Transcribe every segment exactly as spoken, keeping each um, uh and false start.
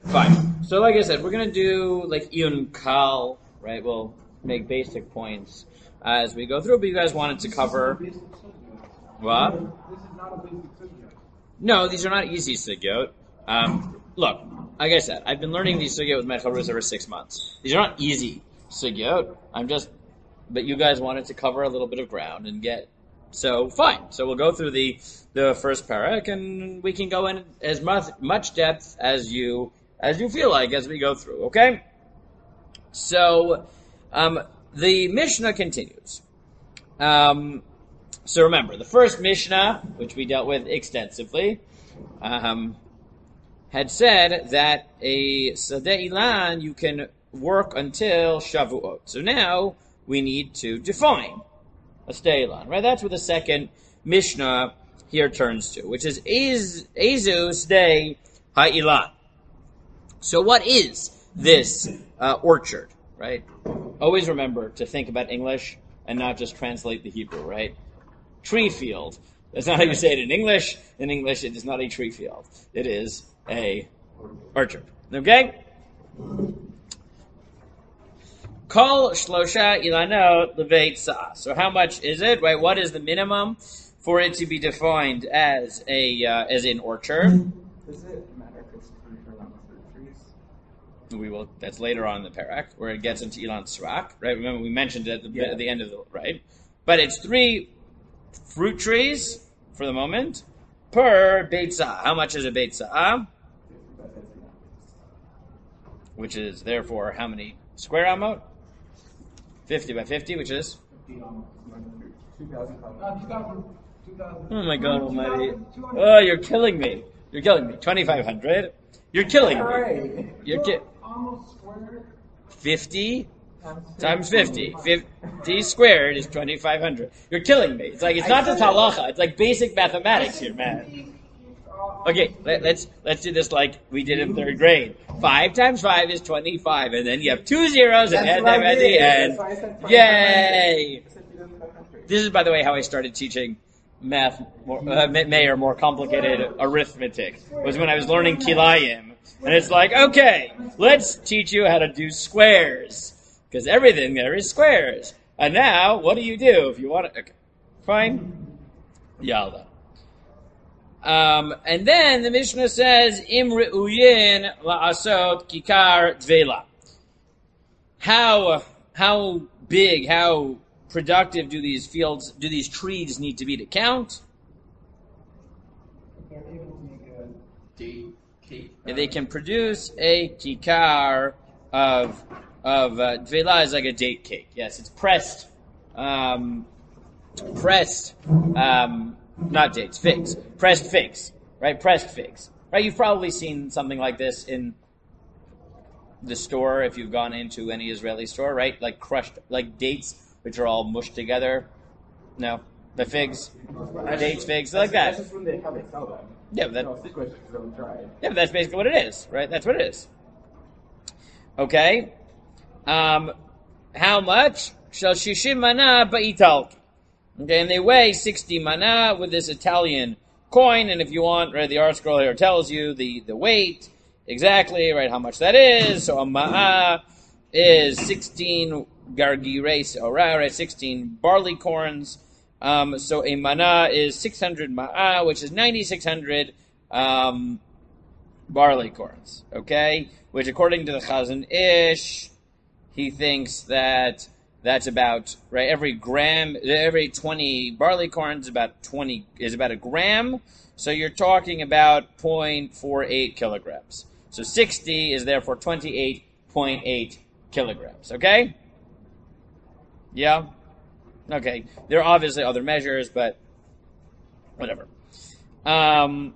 Fine. So, like I said, we're gonna do like Iyun Kal, right? We'll make basic points as we go through. But you guys wanted to cover what? No, these are not easy sugyot. Um, look, like I said, I've been learning these sugyot with my chavrusa over six months. These are not easy sugyot. I'm just, but you guys wanted to cover a little bit of ground and get. So fine. So we'll go through the the first parak, and we can go in as much much depth as you as you feel like as we go through. Okay. So, um, the Mishnah continues. Um, so remember, the first Mishnah, which we dealt with extensively, um, had said that a Sadeh Ilan you can work until Shavuot. So now we need to define a Sadeh Ilan, right? That's what the second Mishnah here turns to, which is Ezu Sadeh HaIlan. So what is this uh, orchard, right? Always remember to think about English and not just translate the Hebrew, right? Tree field. That's not how you say it in English. In English, it is not a tree field. It is a orchard. Okay? Kol shlosha ilanot leveit sa. So how much is it? Right? What is the minimum for it to be defined as a uh, as an orchard? Does it matter if it's fruit or not fruit trees? We will. That's later on in the parak where it gets into Ilan Srak, right? Remember we mentioned it at the, yeah. at the end of the right, but it's three fruit trees for the moment per beitzah. How much is a beitzah? Which is therefore how many square amot? Fifty by fifty, which is. Oh my God Almighty! Oh, you're killing me! You're killing me. Twenty-five hundred. You're killing me. You're ki- fifty times fifty. Fifty squared is twenty-five hundred. You're killing me. It's like it's not just halacha. It's like basic mathematics here, man. Okay, let, let's let's do this like we did in third grade. Five times five is twenty-five, and then you have two zeros and add them at the end. Yay! This is, by the way, how I started teaching math, more, uh, mayor, more complicated arithmetic, was when I was learning kilayim. And it's like, okay, let's teach you how to do squares. Because everything there is squares. And now, what do you do if you want to... Okay, fine. Yalla. Um, and then the Mishnah says, Im re'uyin la'asot kikar dvela. How, how big, how productive do these fields, do these trees need to be to count? And they can produce a kikar of of uh, dvela is like a date cake. Yes, it's pressed, um, pressed, um, not dates, figs, pressed figs, right? Pressed figs, right? You've probably seen something like this in the store if you've gone into any Israeli store, right? Like crushed, like dates, which are all mushed together. No, the figs, dates, figs, like that. That's just when they, how they sell them. Yeah, but that, no, situations don't try. Yeah, but that's basically what it is, right? That's what it is. Okay. Um, how much? Shall shishim mana ba'italki. Okay, and they weigh sixty mana with this Italian coin, and if you want, right, the art scroll here tells you the, the weight exactly, right, how much that is. So a ma'a is sixteen gargires ora, right, sixteen barley corns. Um, so a mana is six hundred ma'a, which is ninety-six hundred um, barley corns, okay? Which according to the Chazon Ish, he thinks that that's about, right, every gram, every twenty barley corns about twenty, is about a gram. So you're talking about zero point four eight kilograms. So sixty is therefore twenty-eight point eight kilograms, okay? Yeah? Okay. There are obviously other measures, but whatever. Um...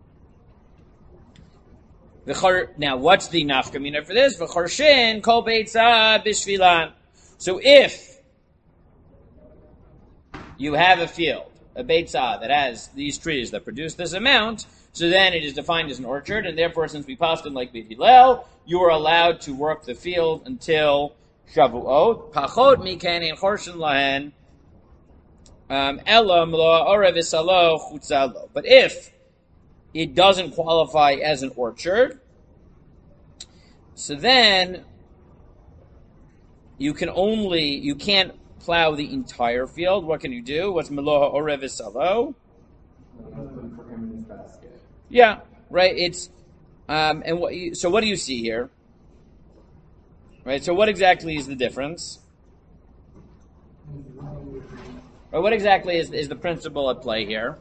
Now, what's the nafkamina for this? V'chorshin kol beitzah b'shvilan. So if you have a field, a beitzah, that has these trees that produce this amount, so then it is defined as an orchard, and therefore, since we passed in like Beit Hillel, you are allowed to work the field until Shavuot. Pachot mikan in chorshin lahen elam lo orev isalo chutzalo. But if it doesn't qualify as an orchard, So then you can only, you can't plow the entire field. What can you do? What's meloha orev v'salo? Yeah, right. It's um, and what? You, so what do you see here? Right. So what exactly is the difference? Or what exactly is is the principle at play here?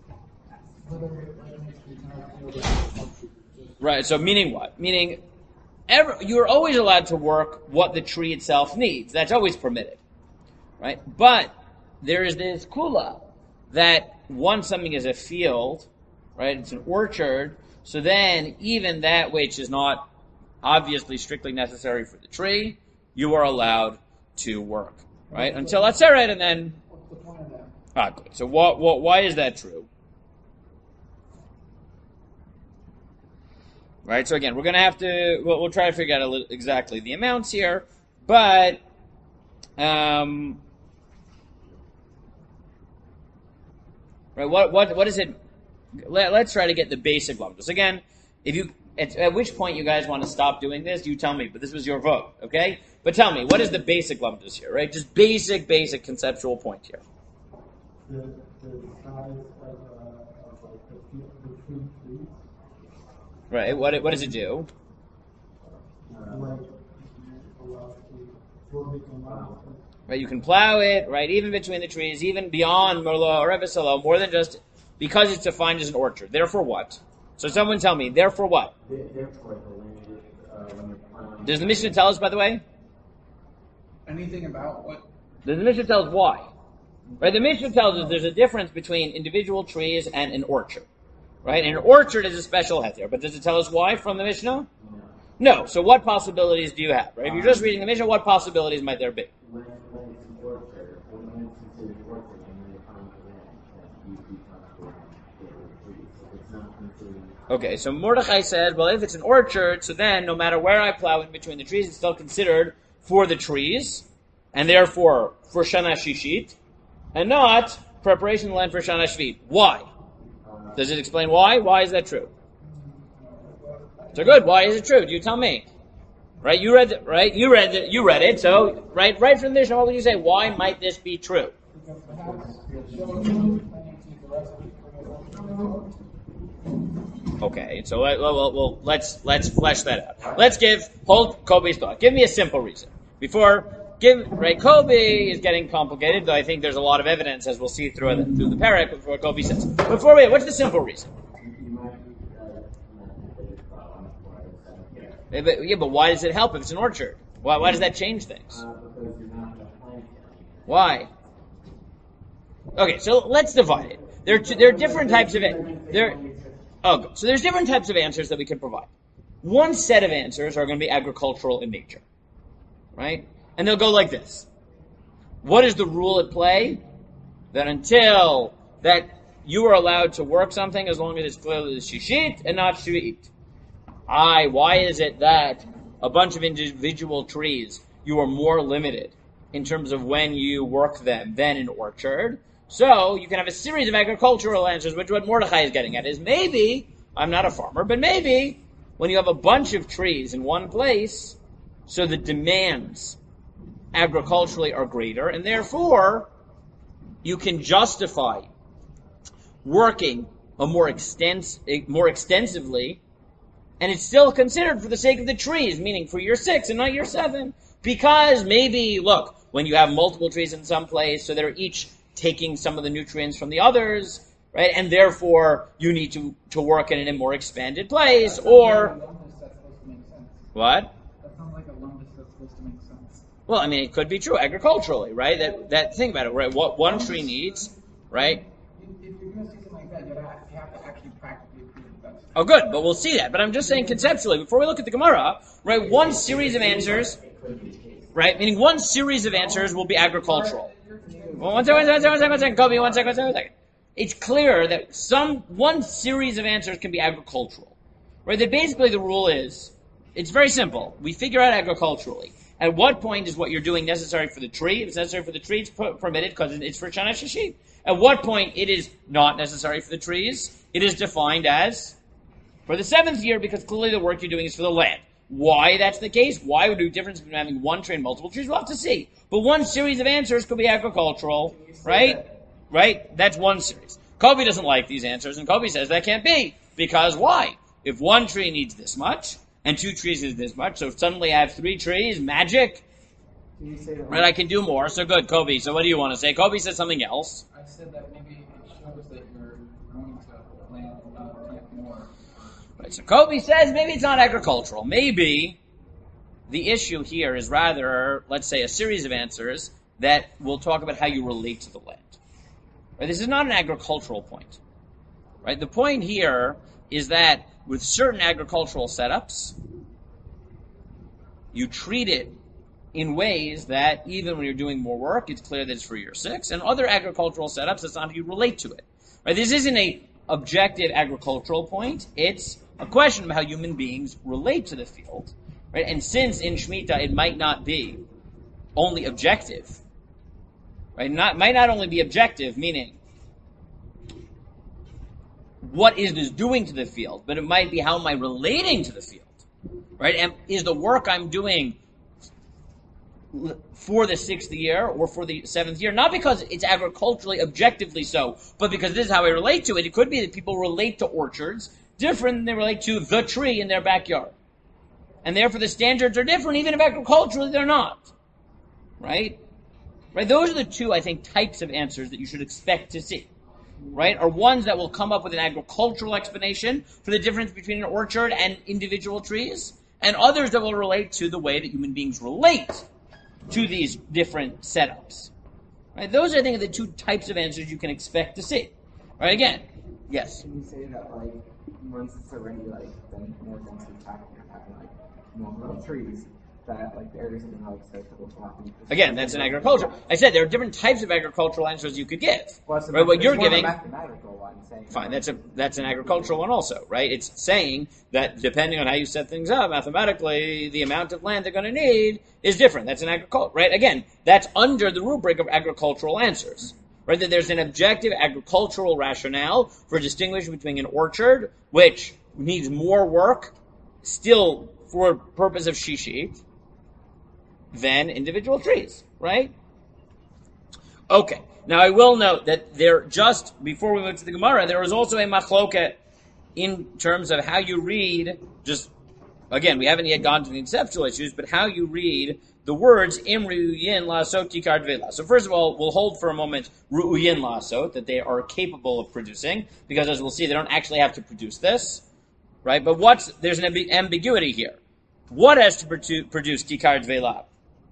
Right. So meaning what? Meaning, every, you're always allowed to work what the tree itself needs. That's always permitted. Right. But there is this kula that once something is a field, right? It's an orchard. So then, even that which is not obviously strictly necessary for the tree, you are allowed to work, right? Until Atzeret, and then. Ah, good. So, what, what, why is that true? Right. So again, we're going to have to. We'll, we'll try to figure out a little, exactly the amounts here, but. Um, right. What what what is it? Let, let's try to get the basic lumdus. Again, if you at, at which point you guys want to stop doing this, you tell me. But this was your vote, okay? But tell me, what is the basic lumdus here? Right. Just basic, basic conceptual point here. The, the size of, uh, of like the, the tree trees. Right. What what does it do? Uh, like, Right, you can plow it, right, even between the trees, even beyond Merlo or Evesalo, more than just because it's defined as an orchard. Therefore what? So someone tell me, therefore what? Therefore, the land, uh, when you're plowing. Does the Mishnah tell us, by the way? Anything about what? Does the Mishnah tell us why? Right, the Mishnah tells us there's a difference between individual trees and an orchard. Right, and an orchard is a special heter, but does it tell us why from the Mishnah? No. So what possibilities do you have? Right? If you're just reading the Mishnah, what possibilities might there be? When, when it's an orchard, when, when it's considered orchard, and when you're plowing the land, that you become the trees. So it's not considered. Okay, so Mordechai says, well, if it's an orchard, so then no matter where I plow in between the trees, it's still considered for the trees, and therefore for Shana Shishit, and not preparation of the land for Shana Shvit. Why? Does it explain why? Why is that true? So good. Why is it true? Do you tell me? Right? You read it, right? You read it. You read it. So, right, right from the Mishnah, what would you say? Why might this be true? Okay. So, let, well, well, let's let's flesh that out. Let's give hold Kobe's thought. Give me a simple reason before. Give right. Kobe is getting complicated, though I think there's a lot of evidence, as we'll see through the, through the parak, of what Kobe says. Before we, what's the simple reason? Yeah, but, yeah, but why does it help if it's an orchard? Why, why does that change things? Uh, because you're not going to plant it. Why? Okay, so let's divide it. There, are two, there are different types of it. There, oh, so there's different types of answers that we can provide. One set of answers are going to be agricultural in nature, right? And they'll go like this: what is the rule at play? That until that you are allowed to work something as long as it's clearly the shishit and not shvi'it. I, why is it that a bunch of individual trees, you are more limited in terms of when you work them than an orchard? So you can have a series of agricultural answers, which what Mordechai is getting at is maybe, I'm not a farmer, but maybe when you have a bunch of trees in one place, so the demands agriculturally are greater, and therefore you can justify working a more extens- more extensively, and it's still considered for the sake of the trees, meaning for year six and not year seven. Because maybe, look, when you have multiple trees in some place, so they're each taking some of the nutrients from the others, right? And therefore, you need to, to work in a more expanded place, or... What? That sounds like a lumbus that's supposed to make sense. Well, I mean, it could be true agriculturally, right? That, that think about it, right? What one tree needs, right? If you're going to see something like that, you have, you have to actually practically prove that that's... Oh, good, but we'll see that. But I'm just saying conceptually, before we look at the Gemara, right, one series of answers, right, meaning one series of answers will be agricultural. Well, one second, one second, one second, one second, Kobe, one second, one second, one second. It's clear that some, one series of answers can be agricultural, right? That basically the rule is, it's very simple. We figure out agriculturally. At what point is what you're doing necessary for the tree? If it's necessary for the tree, it's permitted because it's for Shana Shishit. At what point it is not necessary for the trees? It is defined as for the seventh year because clearly the work you're doing is for the land. Why that's the case? Why would there be a difference between having one tree and multiple trees? We'll have to see. But one series of answers could be agricultural, right? That? Right? That's one series. Kobe doesn't like these answers, and Kobe says that can't be. Because why? If one tree needs this much, and two trees need this much, so suddenly I have three trees, magic, Can you say that? right, I can do more. So good, Kobe. So what do you want to say? Kobe says something else. I said that maybe it shows that you're going to plant uh, plant more. Right, so Kobe says maybe it's not agricultural. Maybe the issue here is rather, let's say, a series of answers that will talk about how you relate to the land. Right, this is not an agricultural point. Right, the point here is that with certain agricultural setups, you treat it in ways that even when you're doing more work, it's clear that it's for year six. And other agricultural setups, that's not how you relate to it. Right, this isn't a objective agricultural point. It's a question of how human beings relate to the field, right? And since in Shemitah it might not be only objective, right? Not might not only be objective, meaning what is this doing to the field, but it might be how am I relating to the field, right? And is the work I'm doing for the sixth year or for the seventh year, not because it's agriculturally objectively so, but because this is how I relate to it. It could be that people relate to orchards different than they relate to the tree in their backyard. And therefore the standards are different, even if agriculturally they're not. Right? Right? Those are the two, I think, types of answers that you should expect to see. Right? Are ones that will come up with an agricultural explanation for the difference between an orchard and individual trees, and others that will relate to the way that human beings relate to these different setups. Right? Those, I think, are the two types of answers you can expect to see. Right? Again, yes? Can you say that, like, once it's already, like, been more densely packed and having, like, more little trees, that, like, the areas have been, like, start to overlap? Again, that's an agriculture. I said there are different types of agricultural answers you could give. Well, so right? What you're more giving... a mathematical one saying... Fine, that's a that's an agricultural one also, right? It's saying that depending on how you set things up, mathematically, the amount of land they're going to need is different. That's an agriculture, right? Again, that's under the rubric of agricultural answers. Right, that there's an objective agricultural rationale for distinguishing between an orchard, which needs more work, still for purpose of shishit, than individual trees, right? Okay, now I will note that there, just before we move to the Gemara, there was also a machloket in terms of how you read, just, again, we haven't yet gone to the conceptual issues, but how you read the words im ru'uyin la'asot kikar dvela. So first of all, we'll hold for a moment ru'uyin la'asot, that they are capable of producing, because as we'll see, they don't actually have to produce this, right? But what's, there's an amb- ambiguity here. What has to produ- produce kikar dvela?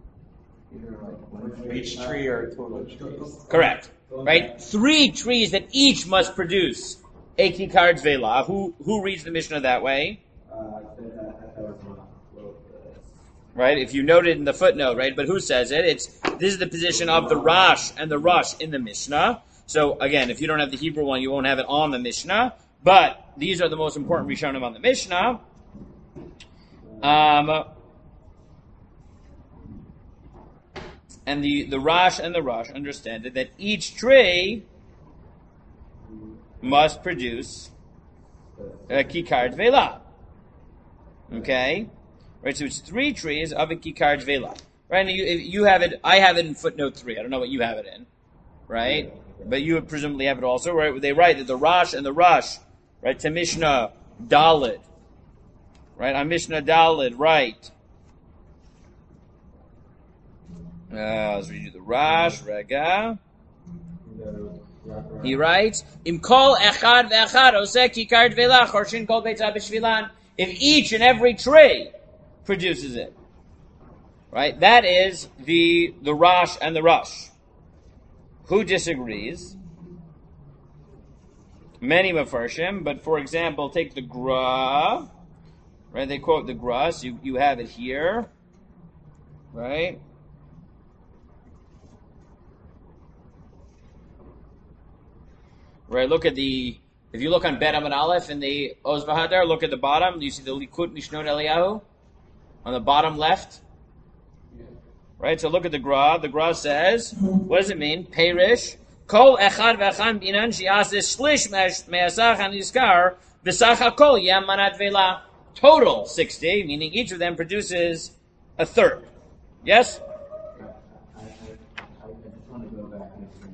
Each tree or total of trees. Correct, right? Three trees that each must produce a kikar dvela. Who, who reads the Mishnah that way? Right, if you noted in the footnote, right, but who says it? It's, this is the position of the Rash and the Rush in the Mishnah. So again, if you don't have the Hebrew one, you won't have it on the Mishnah. But these are the most important Rishonim on the Mishnah. Um, and the, the Rash and the Rush understand it, that each tree must produce a kikar dvela. Okay? Right, so it's three trees of a kikar dvela. Right, and you, you have it, I have it in footnote three. I don't know what you have it in. Right? But you would presumably have it also, right? They write that the Rash and the Rush, right, to Mishnah Daled. Right, on Mishnah Daled, right. Uh, let's read you the Rash, Rega. He writes, Im kol echad ve'echad oseh kikar dvela chorshin kol beitzah b'shvilan. If each and every tree produces it, right? That is the the Rash and the Rush. Who disagrees? Many Mefarshim, but for example, take the Gra, right? They quote the Gra, so you, you have it here, right? Right, look at the, if you look on Bet Amud Aleph in the Oz V'Hadar, look at the bottom, you see the Likut Mishnot Eliyahu on the bottom left. Right, so look at the Gra. The Gra says, what does it mean? Perish. Kol echad v'echad binan shi'aseh shlish me'asach ha'nizkar v'sach ha'kol yam manat vela. total sixty, meaning each of them produces a third. Yes? I, I, I, I just want to go back and explain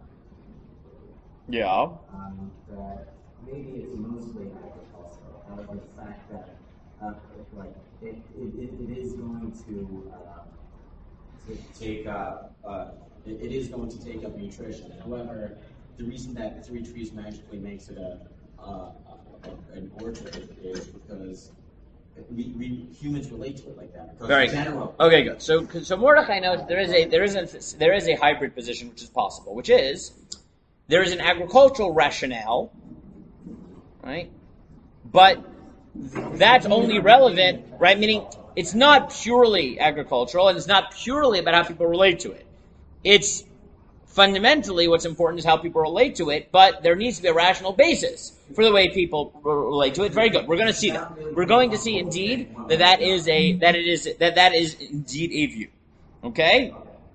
Yeah. um, that maybe it's mostly agricultural. Uh, like the fact that, uh, like, it, it, it, it is going to, uh, to take up, uh, it, it is going to take up nutrition. However, the reason that three trees magically makes it a, uh, a an orchard is because we, we humans relate to it like that. Because Very in good. general, Okay, good. So, so Mordechai knows there is a there is a there is a hybrid position which is possible, which is there is an agricultural rationale, right? But that's only relevant, right? Meaning it's not purely agricultural and it's not purely about how people relate to it. It's fundamentally what's important is how people relate to it, but there needs to be a rational basis for the way people r- relate to it. Very good. We're going to see that. We're going to see indeed that that is a that it is that that is indeed a view. Okay.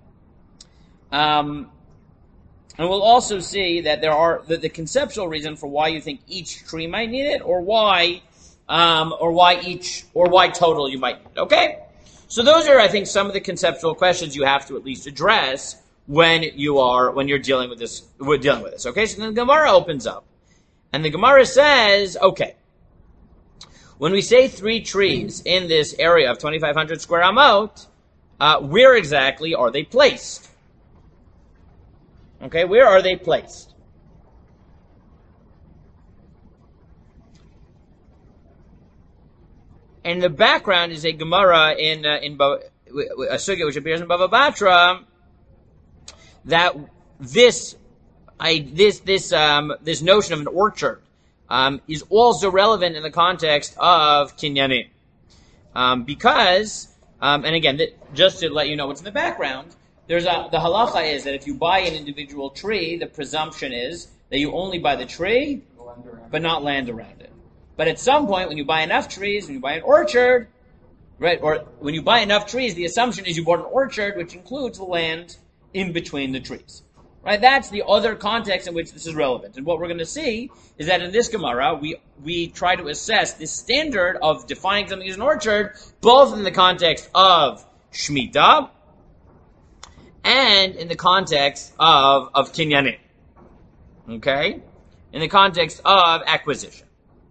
Um, and we'll also see that there are the, the conceptual reason for why you think each tree might need it, or why, um, or why each, or why total you might need it. Okay. So those are, I think, some of the conceptual questions you have to at least address when you are when you're dealing with this. We're dealing with this. Okay. So then the Gemara opens up. And the Gemara says, okay, when we say three trees in this area of twenty-five hundred square amot, uh, where exactly are they placed? Okay, where are they placed? And the background is a Gemara in uh, in Bo- a sugya which appears in Bava Batra that this. I, this this um, this notion of an orchard um, is also relevant in the context of kinyanim, um, because um, and again, th- just to let you know what's in the background, there's a the halacha is that if you buy an individual tree, the presumption is that you only buy the tree, but not land around it. But at some point, when you buy enough trees, when you buy an orchard, right, or when you buy enough trees, the assumption is you bought an orchard, which includes the land in between the trees. Right, that's the other context in which this is relevant. And what we're going to see is that in this Gemara, we we try to assess this standard of defining something as an orchard, both in the context of Shemitah and in the context of, of Kinyanim. Okay? In the context of acquisition.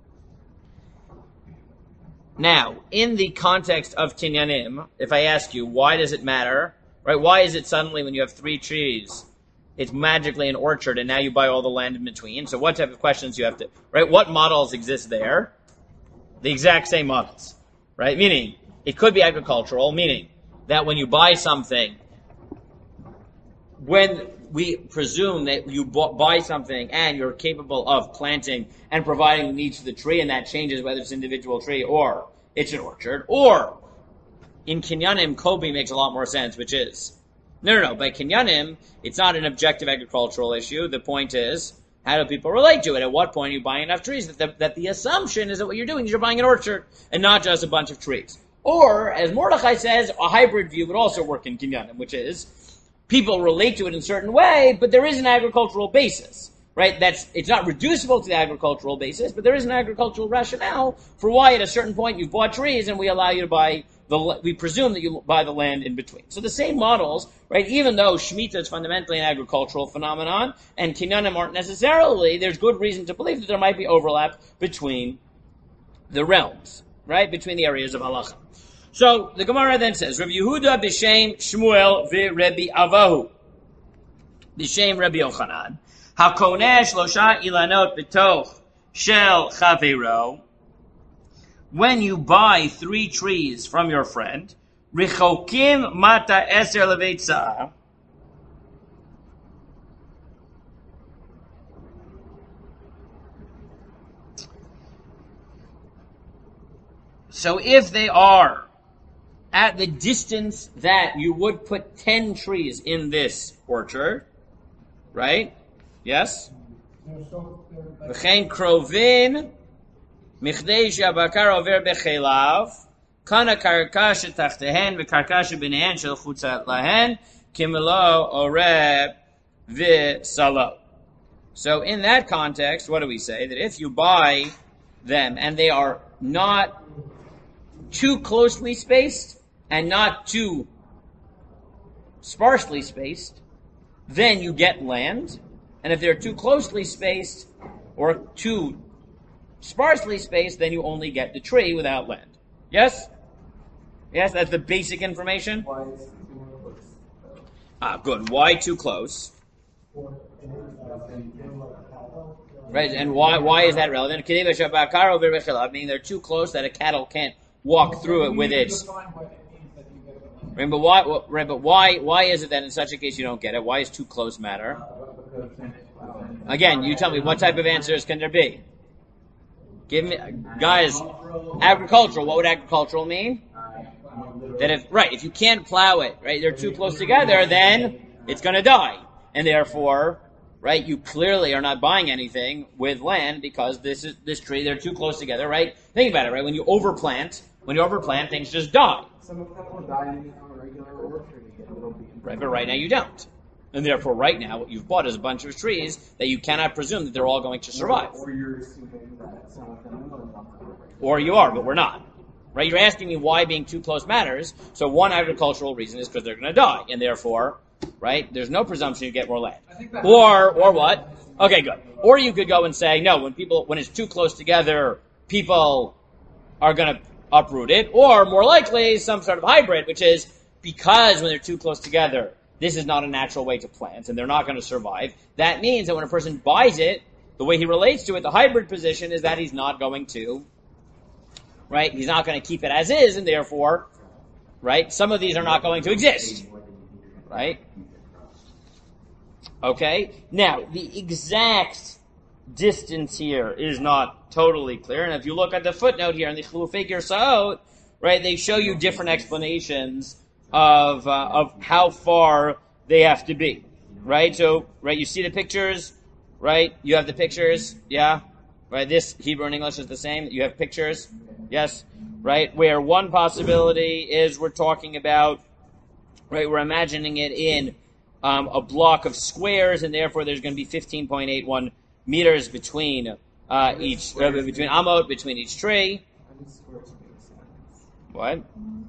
Now, in the context of Kinyanim, if I ask you, why does it matter? Right, why is it suddenly when you have three trees, it's magically an orchard, and now you buy all the land in between? So what type of questions you have to, right? What models exist there? The exact same models, right? Meaning, it could be agricultural, meaning that when you buy something, when we presume that you buy something and you're capable of planting and providing the needs for the tree, and that changes whether it's an individual tree or it's an orchard, or in Kinyanim, Kobe makes a lot more sense, which is, no, no, no. By Kinyanim, it's not an objective agricultural issue. The point is, how do people relate to it? At what point are you buying enough trees? That the, that the assumption is that what you're doing is you're buying an orchard and not just a bunch of trees. Or, as Mordechai says, a hybrid view would also work in Kinyanim, which is, people relate to it in a certain way, but there is an agricultural basis, right? That's, it's not reducible to the agricultural basis, but there is an agricultural rationale for why at a certain point you've bought trees and we allow you to buy The, we presume that you buy the land in between. So the same models, right, even though Shemitah is fundamentally an agricultural phenomenon, and Kinyanim aren't necessarily, there's good reason to believe that there might be overlap between the realms, right, between the areas of halacha. So the Gemara then says, Rabbi Yehuda b'shem Shmuel v'Rebbi Avahu b'shem Rabbi Yochanan hakoneh shlosha ilanot b'toch shel chavero. When you buy three trees from your friend, Richokim mata eser leveitza. So if they are at the distance that you would put ten trees in this orchard, right? Yes? V'chein krovin Michdei she'abakar over bechelav, kana karka shetachtehen v'karka shebinehen shel chutzat lahen, kimelo oreh v'salo. So in that context, what do we say? That if you buy them and they are not too closely spaced and not too sparsely spaced, then you get land. And if they're too closely spaced or too sparsely spaced, then you only get the tree without land. Yes? Yes, that's the basic information? Why is it too close? Ah, good. Why too close? Right, and why why is that relevant? Meaning they're too close that a cattle can't walk through it with its. Right, but why? Right, but why? Why is it that in such a case you don't get it? Why is too close matter? Again, you tell me what type of answers can there be? Give me, guys. Agricultural. What would agricultural mean? That if right, if you can't plow it, right, they're too close together, then it's going to die, and therefore, right, you clearly are not buying anything with land because this is this tree. They're too close together, right? Think about it, right? When you overplant, when you overplant, things just die. Some of them will die in a regular orchard. Right, but right now you don't. And therefore, right now, what you've bought is a bunch of trees that you cannot presume that they're all going to survive. Or you're assuming that some of them will not. Or you are, but we're not. Right? You're asking me why being too close matters. So one agricultural reason is because they're going to die. And therefore, right, there's no presumption you get more land. Or, or what? Okay, good. Or you could go and say, no, when people, when it's too close together, people are going to uproot it. Or more likely, some sort of hybrid, which is because when they're too close together, this is not a natural way to plant, and they're not going to survive. That means that when a person buys it, the way he relates to it, the hybrid position is that he's not going to, right? He's not going to keep it as is, and therefore, right? Some of these are not going to exist, right? Okay. Now, the exact distance here is not totally clear, and if you look at the footnote here in the Chilufei Girsa'ot, right, they show you different explanations of uh, of how far they have to be, right? So, right, you see the pictures, right? You have the pictures, yeah? Right, this Hebrew and English is the same. You have pictures, yes? Right, where one possibility is we're talking about, right, we're imagining it in um, a block of squares, and therefore there's going to be fifteen point eight one meters between uh, each, uh, between amot, between each tree. What?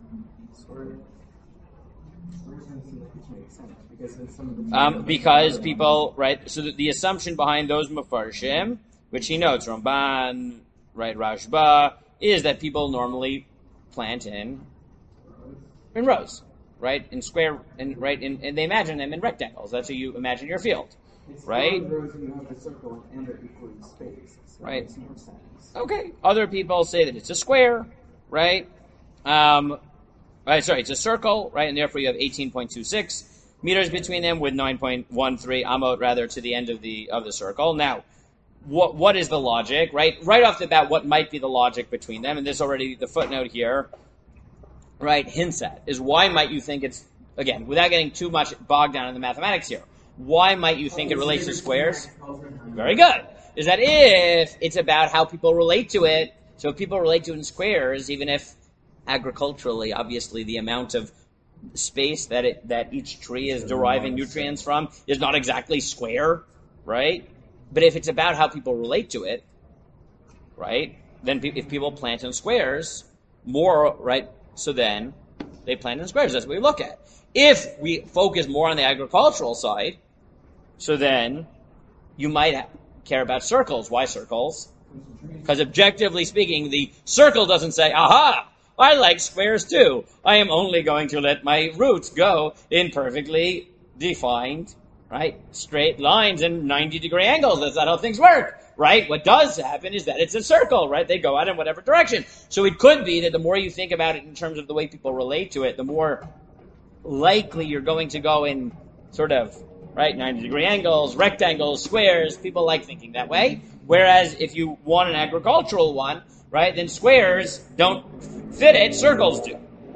Um, because people, right, so the, the assumption behind those Mefarshim, which he notes, Ramban, right, Rashba, is that people normally plant in in rows, right, in square, in, right, in, and they imagine them in rectangles. That's how you imagine your field, right? Right. Okay. Other people say that it's a square, right? Um, right, sorry, it's a circle, right, and therefore you have eighteen point two six meters between them with nine point one three amot rather to the end of the of the circle. Now, what what is the logic, right? Right off the bat, what might be the logic between them? And this already, the footnote here, right, hints at, is why might you think it's, again, without getting too much bogged down in the mathematics here, why might you think it relates to squares? Very good. Is that if it's about how people relate to it, so if people relate to it in squares, even if agriculturally, obviously, the amount of space that it that each tree is deriving nutrients from is not exactly square, right? But if it's about how people relate to it, right, then pe- if people plant in squares, more, right, so then they plant in squares. That's what we look at. If we focus more on the agricultural side, so then you might ha- care about circles. Why circles? Because objectively speaking, the circle doesn't say, aha, I like squares too. I am only going to let my roots go in perfectly defined, right, straight lines and ninety degree angles. That's not how things work, right? What does happen is that it's a circle, right? They go out in whatever direction. So it could be that the more you think about it in terms of the way people relate to it, the more likely you're going to go in sort of, right, ninety degree angles, rectangles, squares. People like thinking that way. Whereas if you want an agricultural one, right, then squares don't fit it, circles do.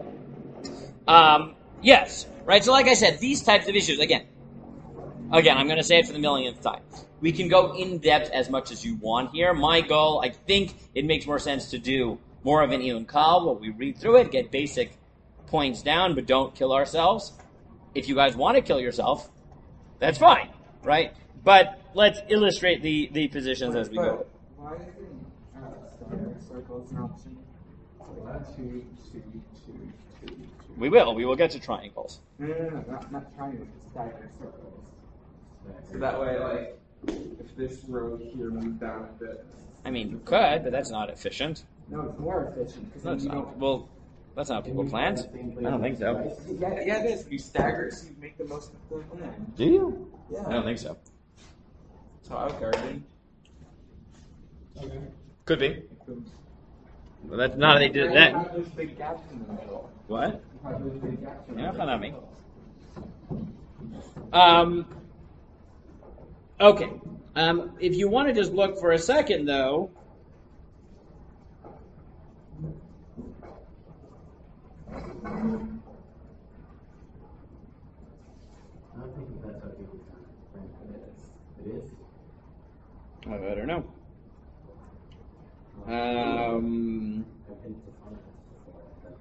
Um, yes, right, so like I said, these types of issues, again, again, I'm going to say it for the millionth time. We can go in depth as much as you want here. My goal, I think it makes more sense to do more of an Iyun Kal, where we read through it, get basic points down, but don't kill ourselves. If you guys want to kill yourself, that's fine, right? But let's illustrate the, the positions as we go. Why isn't uh, square, circle, triangles an option? Two, two, two, two, two. We will. We will get to triangles. No, no, no, no, not, not triangles, just diagonal circles. So that way, like, if this row here moved down a bit. I mean, you could, but that's not efficient. No, it's more efficient because No, then it's you not. don't. Well, that's not what people planned. I don't think so. Yeah, yeah, it is. You stagger, so you make the most of the plan. Do you? Yeah. I don't think so. That's how I would garden. Okay. Could be. Well, that's not how they did it then. Have those big gaps in the middle. What? Have those big gaps in the Yeah, middle. not me. Um. Okay. Um. If you want to just look for a second, though. I don't think that's what people think it is. It is? I don't know. Um. I've been to finance before. but,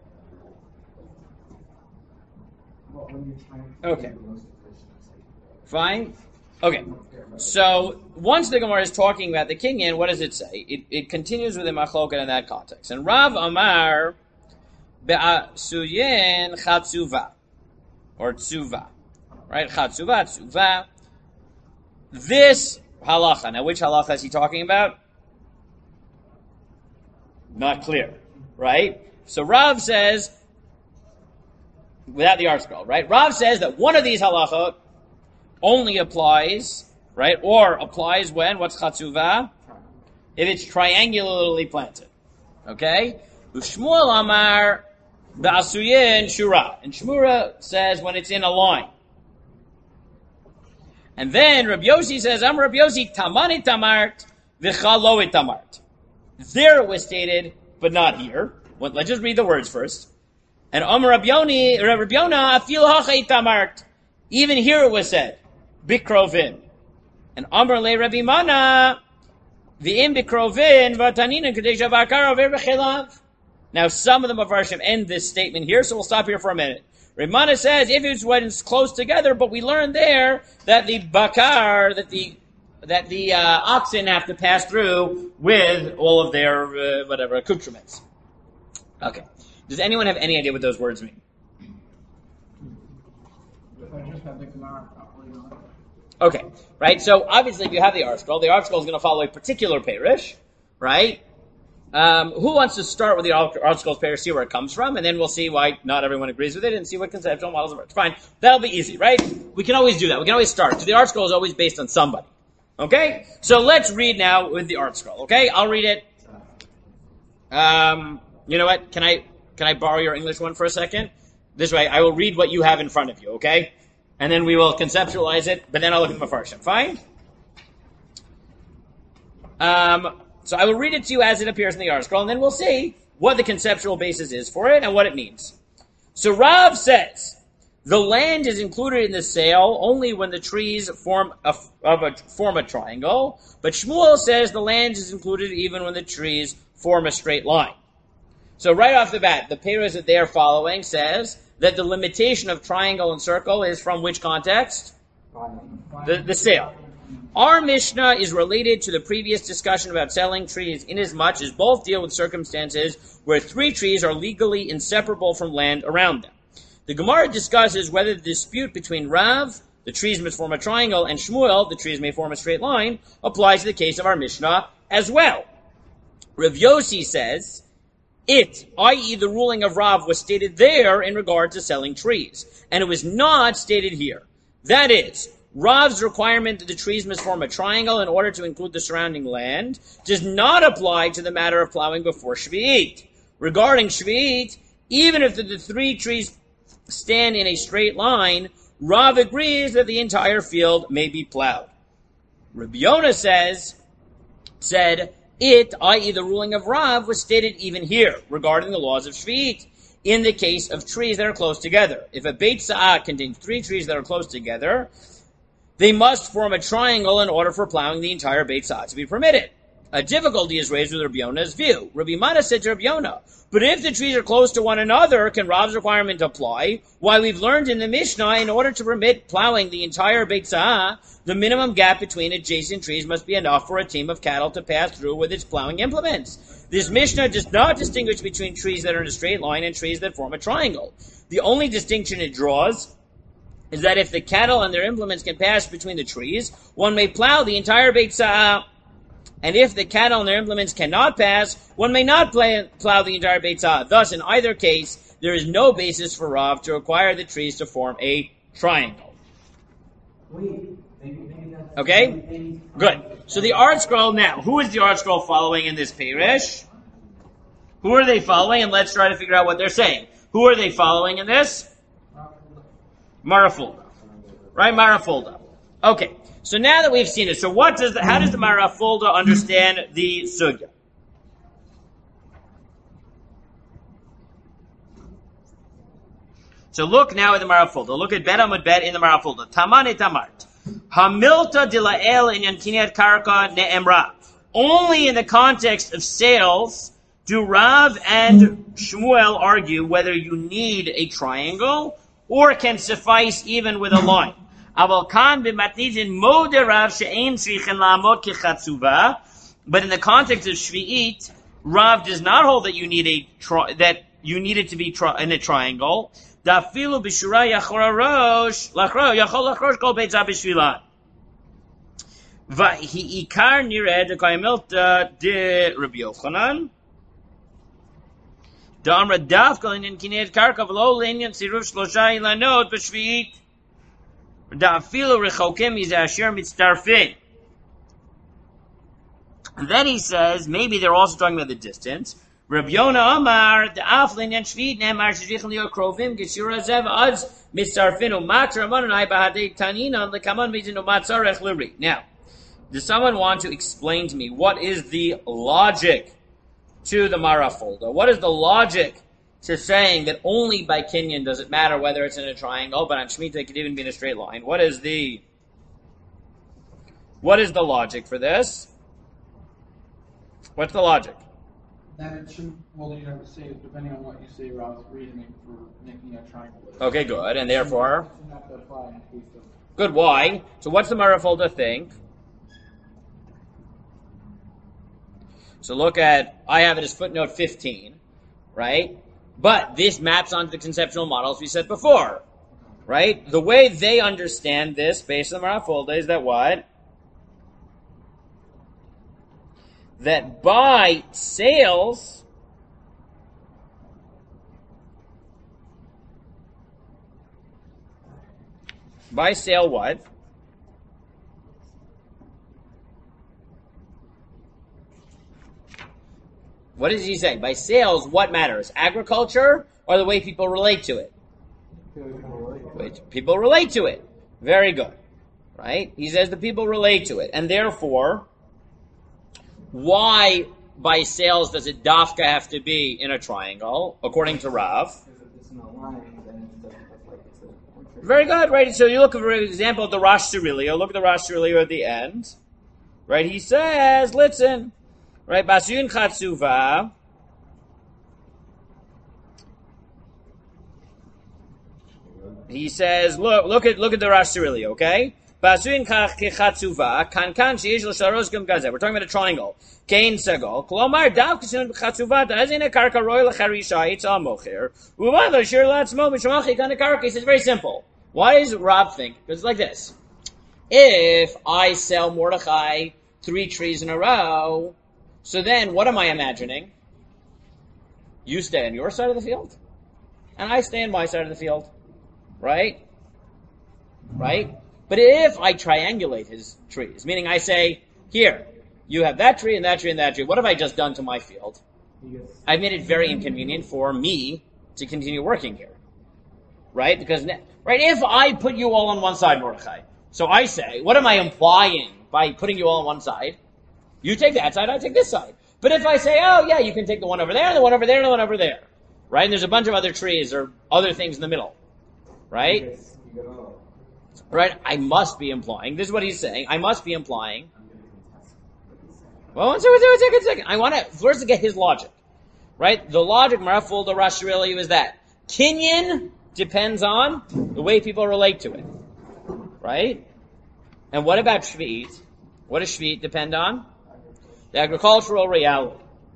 Well, when you're trying to Okay. do the most efficient, it's like- Fine. Okay. So once the Gemara is talking about the kinyan, what does it say? It, it continues with the machloket in that context. And Rav Amar be'asuyin chatzuva, or tzuva, right? Chatzuva, tzuva. This halacha. Now, which halacha is he talking about? Not clear, right? So Rav says, without the art scroll, right? Rav says that one of these halachot only applies, right? Or applies when? What's chatzuva? If it's triangularly planted. Okay? Ushmuel Amar ba'asuyin shura. And Shmura says when it's in a line. And then Rabbi Yossi says, Am Rabbi Yossi tamani tamart v'chaloit tamart. There it was stated, but not here. Well, let's just read the words first. And Amar Rabbi Yoni, Rabbi Yona, afil hachay tamart. Even here it was said, bikrovin. And Amar le Rabbi Mana, v'im bikrovin v'tanina kadesha v'akar over b'chelav. Now some of the Mafarshim end this statement here, so we'll stop here for a minute. Rabbi Mana says, if it's when it's close together, but we learned there that the bakar, that the that the uh, oxen have to pass through with all of their, uh, whatever, accoutrements. Okay. Does anyone have any idea what those words mean? If I just have the Gemara properly on. Okay, right? So obviously if you have the art scroll, the art scroll is going to follow a particular parish, right? Um, who wants to start with the art scroll's parish, see where it comes from, and then we'll see why not everyone agrees with it and see what conceptual models emerge. Fine. That'll be easy, right? We can always do that. We can always start. So the art scroll is always based on somebody. Okay? So let's read now with the art scroll, okay? I'll read it. Um, you know what? Can I, can I borrow your English one for a second? This way, I will read what you have in front of you, okay? And then we will conceptualize it, but then I'll look at the Mefarshim. Fine? Um, so I will read it to you as it appears in the art scroll, and then we'll see what the conceptual basis is for it and what it means. So Rav says, the land is included in the sale only when the trees form a, of a, form a triangle, but Shmuel says the land is included even when the trees form a straight line. So right off the bat, the peiros that they are following says that the limitation of triangle and circle is from which context? The, the sale. Our Mishnah is related to the previous discussion about selling trees inasmuch as both deal with circumstances where three trees are legally inseparable from land around them. The Gemara discusses whether the dispute between Rav, the trees must form a triangle, and Shmuel, the trees may form a straight line, applies to the case of our Mishnah as well. Rav Yossi says, it, that is the ruling of Rav, was stated there in regard to selling trees, and it was not stated here. That is, Rav's requirement that the trees must form a triangle in order to include the surrounding land does not apply to the matter of plowing before Shvi'it. Regarding Shvi'it, even if the, the three trees stand in a straight line, Rav agrees that the entire field may be plowed. Rabbi Yonah says, said, it, that is the ruling of Rav, was stated even here regarding the laws of Shvi'it in the case of trees that are close together. If a Beit Sa'ah contains three trees that are close together, they must form a triangle in order for plowing the entire Beit Sa'ah to be permitted. A difficulty is raised with Rabbi Yonah's view. Rabbi Mana said to Rabbi Yonah, but if the trees are close to one another, can Rav's requirement apply? Why, we've learned in the Mishnah, in order to permit plowing the entire Beit Sa'ah, the minimum gap between adjacent trees must be enough for a team of cattle to pass through with its plowing implements. This Mishnah does not distinguish between trees that are in a straight line and trees that form a triangle. The only distinction it draws is that if the cattle and their implements can pass between the trees, one may plow the entire Beit Sa'ah. And if the cattle and their implements cannot pass, one may not play, plow the entire Beit Sa'ah. Thus, in either case, there is no basis for Rav to require the trees to form a triangle. Wait, maybe, maybe that's... Okay? maybe- Good. So the art scroll now, who is the art scroll following in this Parish? Who are they following? And let's try to figure out what they're saying. Who are they following in this? Marafulda. Right, Marafulda. Okay. So now that we've seen it, so what does the, how does the Marafulda understand the sugya? So look now at the Marafulda. Look at Bet Amud Bet in the Marafulda. Tamane Tamart. Hamilta dilael in yankinet karka ne'emra. Only in the context of sales do Rav and Shmuel argue whether you need a triangle or can suffice even with a line. Aval kan b'matnizin moder Rav she'ein tzrichen la'amod kechatzuva. But in the context of Shvi'it, Rav does not hold that you need a tri- that you need it to be tri- in a triangle. Dafilu b'shura yachor rosh lachro yachol lachrosh kol beit zah b'shvilan. Vahi ikar nired ka'imilta de Rabbi Yochanan. Da'amra dafka in kined karka v'lo le'inyan tziruf shlosha ilanot b'shvi'it. Da'afilu rechokim izashir mitztarfin. And then he says, maybe they're also talking about the distance. Rabbi Yonah Amar, the Aflin and Shvit, Nemar, Shvichin Leo Krovim, Geshura Zev, Adz, Mitzarfinu, Matra, Amonai, Bahadei, Tanina, Lekaman, Mizinu, Matzarech, Luri. Now, does someone want to explain to me what is the logic to the Marafulda? What is the logic to saying that only by Kinyan does it matter whether it's in a triangle, but on Shemitah it could even be in a straight line? What is the, what is the logic for this? What's the logic? Then it should, well, you have to say, depending on what you say, Rob's reasoning for making a triangle. Okay, good, and therefore? It should have to apply in case of. Good, why? So what's the Marafulda think? So look at, I have it as footnote fifteen, right? But this maps onto the conceptual models we said before, right? The way they understand this, based on the Marafulda, is that what? That by sales, by sale what? What is he saying? By sales, what matters? Agriculture or the way people relate to it? Which people relate to it. Very good. Right? He says the people relate to it. And therefore, why by sales does it dafka have to be in a triangle, according to Rav? Because if it's no line, then it doesn't look like it's a orchard. Very good, right? So you look, for example, at the Rosh Cirilio. Look at the Rosh Cirilio at the end. Right? He says, listen, right? Basuyun Chatzuva. He says, look, look at, look at the Rosh Cirilio, okay? Basuin kachatzuva, kan kan sheish l'sharos gam gazeh. We're talking about a triangle. Kain segol. Kolomar dav kasun kachatzuva azin a karka roy l'charisha yitzal mocher. Uvad l'shir latzmo mishmachi kan a karka. He says very simple. Why does Rob think? Because it's like this. If I sell Mordechai three trees in a row, so then what am I imagining? You stay on your side of the field, and I stay on my side of the field. Right? Right? But if I triangulate his trees, meaning I say, here, you have that tree and that tree and that tree, what have I just done to my field? I've made it very inconvenient for me to continue working here. Right? Because, right, if I put you all on one side, Mordechai, so I say, what am I implying by putting you all on one side? You take that side, I take this side. But if I say, oh yeah, you can take the one over there, the one over there, and the one over there. Right? And there's a bunch of other trees or other things in the middle. Right? Right? I must be implying, this is what he's saying, I must be implying. Well, one second, one second, one second. I want to first get his logic. Right? The logic, Maraful, the Rosh Cirilio is that Kinyan depends on the way people relate to it. Right? And what about Shvit? What does Shvit depend on? The agricultural reality.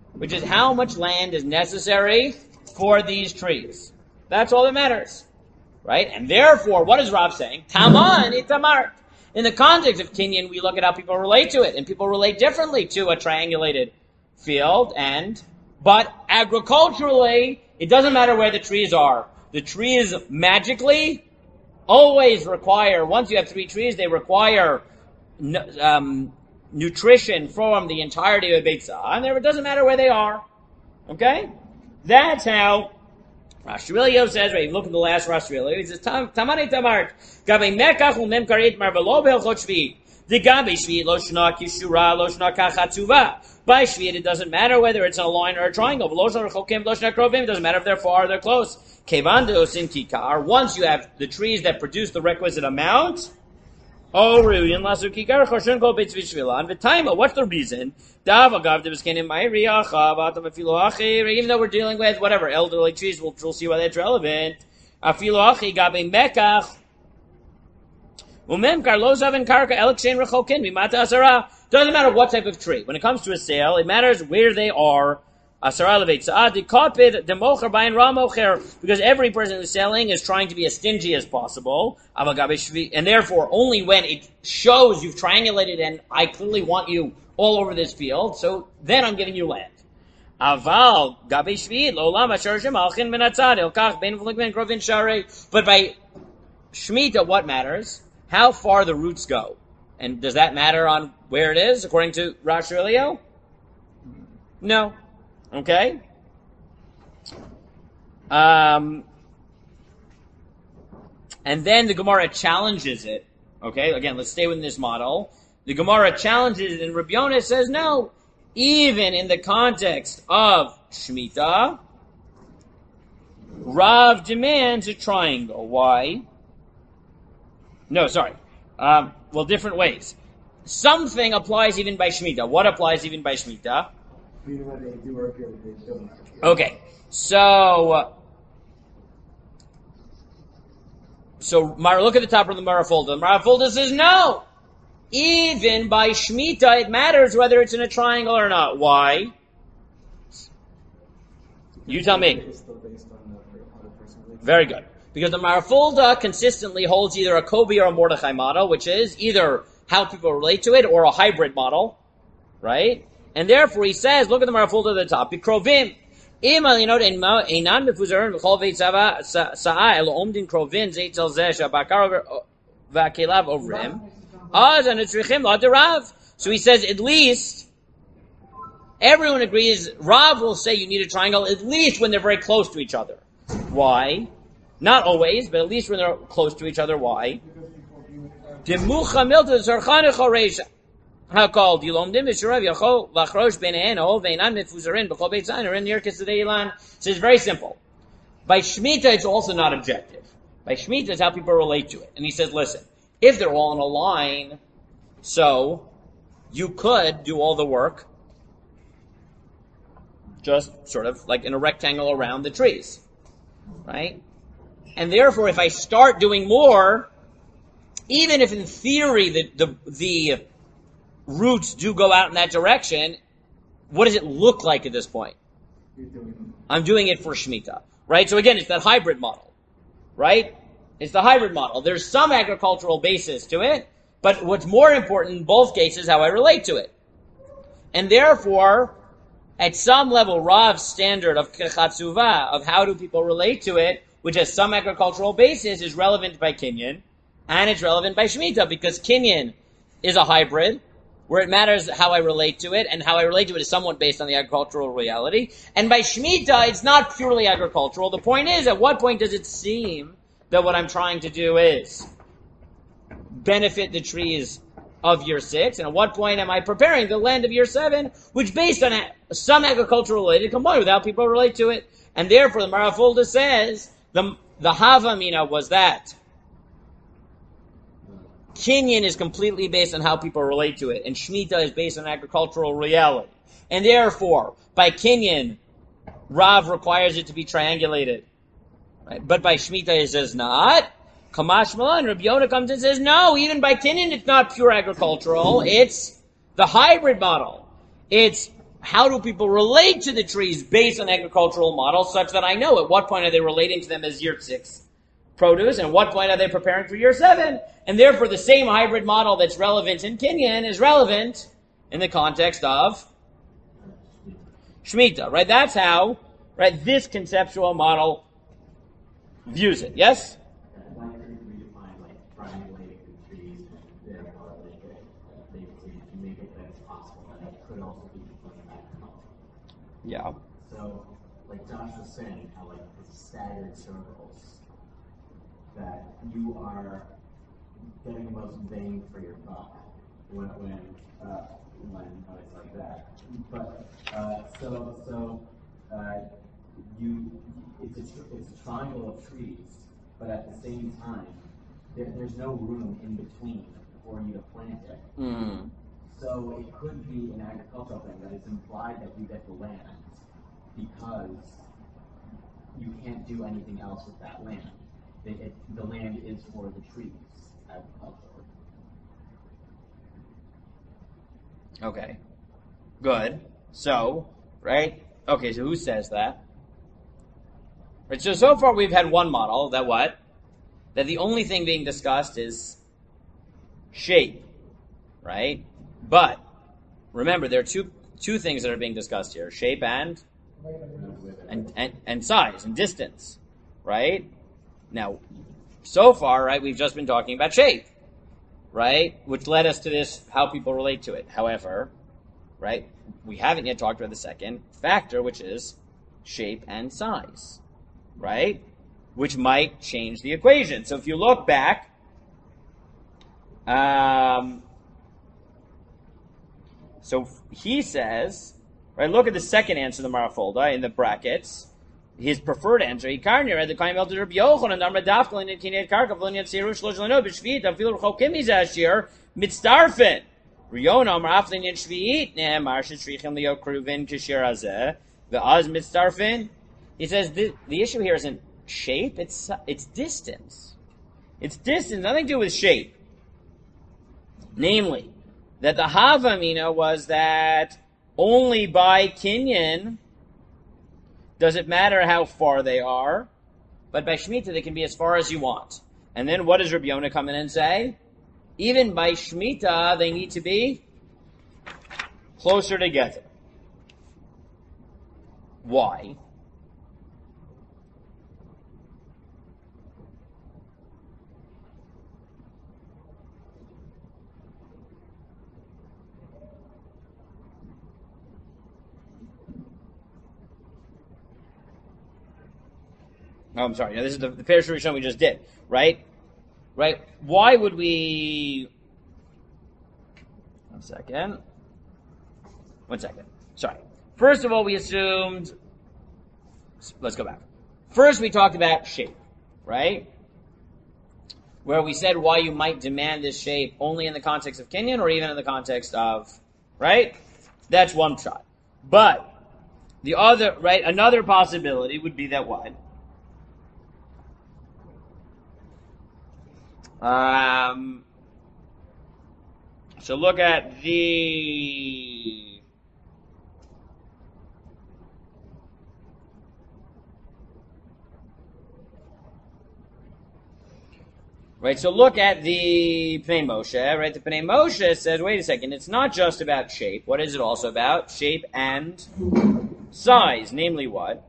which is how much land is necessary for these trees. That's all that matters, right? And therefore, what is Rav saying? Taman itamar. In the context of Kinyan, we look at how people relate to it, and people relate differently to a triangulated field. And but agriculturally, it doesn't matter where the trees are. The trees magically always require. Once you have three trees, they require um, nutrition from the entirety of the Beitzah, and there it doesn't matter where they are. Okay, that's how Rashi Relio says, right, look at the last Rashi Relio. He says, Tamani Tamart, Gabe Mekach Umem Karet Marvelo Belchot Shvi. The Gabe Shvi, Lo Shna Kishura, Lo Shna Kachatzuva. By Shvi, it doesn't matter whether it's a line or a triangle. Lo Shna Chokim, Lo Shna Krovim. It doesn't matter if they're far or they're close. Kevando Sin Kikar. Once you have the trees that produce the requisite amount, Oh, Ruyan Lasu Kikar, Choshun Ko Beitz Vishvilan. V'taima, what's the reason? Davagav Devskin my Riacha, Vatam Afiloachi, even though we're dealing with whatever, elderly trees, we'll, we'll see why that's relevant. Afiloachi, Gabe Mekach, Umem Karlozav and Karka, Elikshen Rechokin, Mimata Asara. Doesn't matter what type of tree. When it comes to a sale, it matters where they are. Asara Levet Sa'ad, the Kopid, the Mocher, Bain Ramocher, because every person who's selling is trying to be as stingy as possible. And therefore, only when it shows you've triangulated and I clearly want you all over this field, so then I'm giving you land. Aval Gabi Shvi Lolam Asharshim Alchin Menatzad Elkach Ben Vlikman Krovin Share. But by Shemitah, what matters? How far the roots go. And does that matter on where it is, according to Rashi Relio? No. Okay? Um, and then the Gemara challenges it. Okay, again, let's stay within this model. The Gemara challenges it, and Rabbi Yonah says, no, even in the context of Shemitah, Rav demands a triangle. Why? No, sorry. Um, well, different ways. Something applies even by Shemitah. What applies even by Shemitah? Okay, so so Mara, look at the top of the Marafulda. The Marafulda says no. Even by Shemitah, it matters whether it's in a triangle or not. Why? You tell me. Very good. Because the Marafulda consistently holds either a Kobi or a Mordechai model, which is either how people relate to it or a hybrid model, right? And therefore he says, look at the Marafulda at the top. Bikrovim. Imal, you know, einan mefuzarin v'chol veitzava sa'a elo omdin krovin zeitzel zeh shabakar v'akelav ovrim. Az anutrichim la derav. So he says, at least, everyone agrees, Rav will say you need a triangle at least when they're very close to each other. Why? Not always, but at least when they're close to each other. Why? Demucha milta zarchane choreisha. How called? Yilomdim v'shurav yachol v'achrosh b'neieno v'einan mitfuzarin b'chol beit zayin or in near kisadei ilan. So it's very simple. By Shemitah, it's also not objective. By Shemitah, it's how people relate to it. And he says, listen, if they're all in a line, so you could do all the work just sort of like in a rectangle around the trees, right? And therefore, if I start doing more, even if in theory the the, the roots do go out in that direction, what does it look like at this point? Doing I'm doing it for Shemitah, right? So again, it's that hybrid model, right? It's the hybrid model. There's some agricultural basis to it, but what's more important in both cases is how I relate to it. And therefore, at some level, Rav's standard of kechatzuva, of how do people relate to it, which has some agricultural basis, is relevant by Kinyan, and it's relevant by Shemitah, because Kinyan is a hybrid, where it matters how I relate to it, and how I relate to it is somewhat based on the agricultural reality. And by Shemitah, it's not purely agricultural. The point is, at what point does it seem that what I'm trying to do is benefit the trees of year six, and at what point am I preparing the land of year seven, which based on some agricultural related component, without people relate to it. And therefore, the Marafulda says, the, the Havamina was that Kinyan is completely based on how people relate to it, and Shemitah is based on agricultural reality. And therefore, by Kinyan, Rav requires it to be triangulated. Right? But by Shemitah, it says not. Kamash Malan, Rabbi Yonah comes and says, no, even by Kinyan, it's not pure agricultural. It's the hybrid model. It's how do people relate to the trees based on agricultural models such that I know at what point are they relating to them as year six produce and what point are they preparing for year seven? And therefore the same hybrid model that's relevant in Kinyan is relevant in the context of Shemitah, right? That's how, right, this conceptual model views it, yes? Why couldn't we define like triangulating the trees and therefore like it, they to make it that it's possible and it could also be defined back home. Yeah. So like Josh was saying, how like it's staggered circles that you are getting the most bang for your buck when when uh, when uh, it's like that. But uh, so so uh, you it's a tr- it's a triangle of trees, but at the same time there, there's no room in between for you to plant it. Mm. So it could be an agricultural thing that it's implied that you get the land because you can't do anything else with that land. It, it, the land is for the trees, agriculturally. Okay. Good. So, right? Okay, so who says that? Right, so, so far we've had one model that what? That the only thing being discussed is shape, right? But, remember, there are two two things that are being discussed here. Shape and and, and, and size and distance, right? Now, so far, right, we've just been talking about shape, right? Which led us to this, how people relate to it. However, right, we haven't yet talked about the second factor, which is shape and size, right? Which might change the equation. So if you look back, um, so he says, right, look at the second answer of the Marafolda in the brackets. His preferred answer, Ikarni, right, the Kaim Elder Rabbi Yochanan, Amar Dafkal, in Kinei Karka, Vloniat Serush, Lojlano, Bishvit, Afil Chokim Izashir, Mitzdarfen. Riona, Amar Aflin Yin Shviit, Nehemar, Shishrichim Leo Kruvin, Kishir Azeh, Ve'az Mitzdarfen. He says the, the issue here isn't shape, it's it's distance. It's distance, nothing to do with shape. Namely, that the Havamina was that only by Kinyan does it matter how far they are, but by Shemitah they can be as far as you want. And then what does Rabbi Yonah come in and say? Even by Shemitah they need to be closer together. Why? Oh, I'm sorry. Now, this is the, the Parish Rishon we just did, right? Right? Why would we... One second. One second. Sorry. First of all, we assumed... Let's go back. First, we talked about shape, right? Where we said why you might demand this shape only in the context of Kinyan or even in the context of... Right? That's one shot. But the other, right, another possibility would be that what? Um, so look at the right. So look at the Pnei Moshe. Right, the Pnei Moshe says, "Wait a second. It's not just about shape. What is it also about? Shape and size. Namely, what?"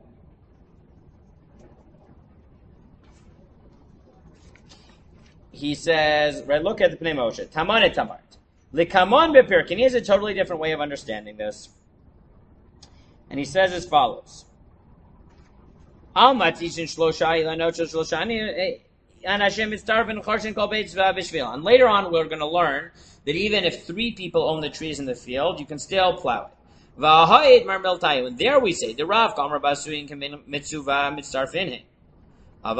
He says, right, look at the Pnei Moshe. Taman et tamart. Likamon bepirkin. He has a totally different way of understanding this. And he says as follows. Al matishin shlosha ilanocho shloshani and Hashem mitzdarvin chorshin kol beit zva b'shvil. And later on we're going to learn that even if three people own the trees in the field, you can still plow it. V'ahayit marmel tayu. And there we say, the Rav Kamar basuin mitzuva mitzdarfin. If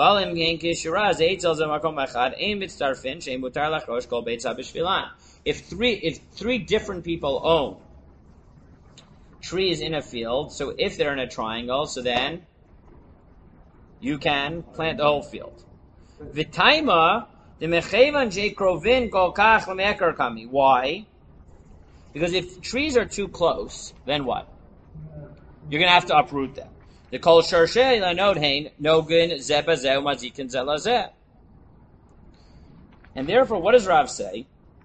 three if three different people own trees in a field, so if they're in a triangle, so then you can plant the whole field. Why? Because if trees are too close, then what? You're going to have to uproot them. The kol sharshei lanodhein nogin zebazeh mazikin zelazeh. And therefore, what does Rav say?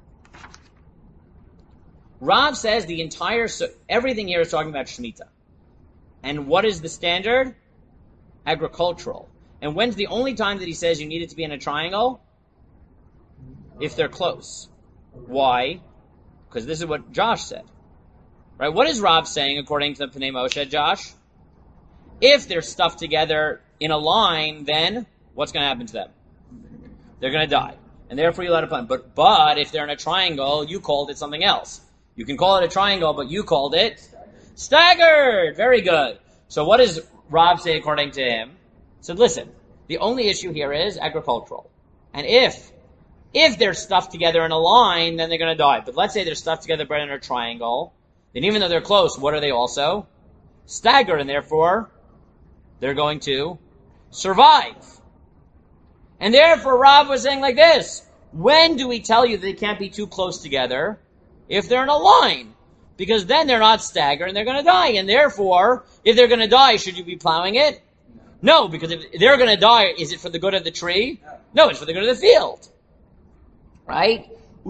Rav says the entire, everything here is talking about Shemitah. And what is the standard? Agricultural. And when's the only time that he says you need it to be in a triangle? If they're close. Why? Because this is what Josh said. Right? What is Rav saying according to the Pnei Moshe, Josh? If they're stuffed together in a line, then what's going to happen to them? They're going to die. And therefore you let it plant. But, but if they're in a triangle, you called it something else. You can call it a triangle, but you called it staggered. Staggered. Very good. So what does Rav say according to him? He said, listen, the only issue here is agricultural. And if, if they're stuffed together in a line, then they're going to die. But let's say they're stuffed together but in a triangle, then even though they're close, what are they also? Staggered, and therefore, they're going to survive. And therefore, Rav was saying like this, when do we tell you that they can't be too close together? If they're in a line. Because then they're not staggered and they're going to die. And therefore, if they're going to die, should you be plowing it? No, because if they're going to die, is it for the good of the tree? No, it's for the good of the field. Right?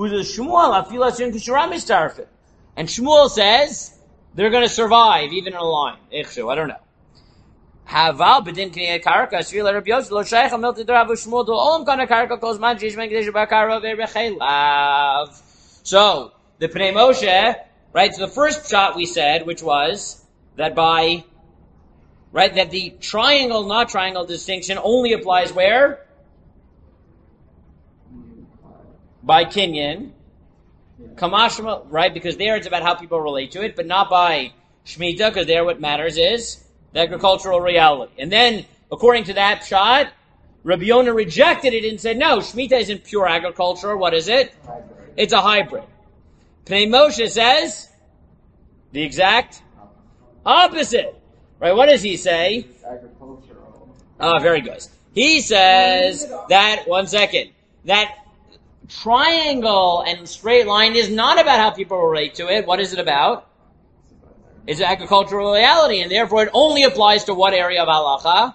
And Shmuel says, they're going to survive even in a line. I don't know. Haval b'din k'niyat karka shvila Rabbi Yosef lo shaykh amilti d'Rav Shmuel do olam kana karka kol zman sheyesh ben k'desh b'akara ve'rechelav. So the Pnei Moshe, right? So the first shot we said, which was that by, right, that the triangle not triangle distinction only applies where? By Kinyan, Kamashma, right? Because there it's about how people relate to it, but not by Shemitah, because there what matters is the agricultural reality. And then, according to that shot, Rabbi Yonah rejected it and said, no, Shemitah isn't pure agriculture. What is it? Hybrid. It's a hybrid. Pnei Moshe says the exact opposite. Right? What does he say? It's agricultural. Ah, very good. He says that, one second, that triangle and straight line is not about how people relate to it. What is it about? It's agricultural reality, and therefore it only applies to what area of halacha?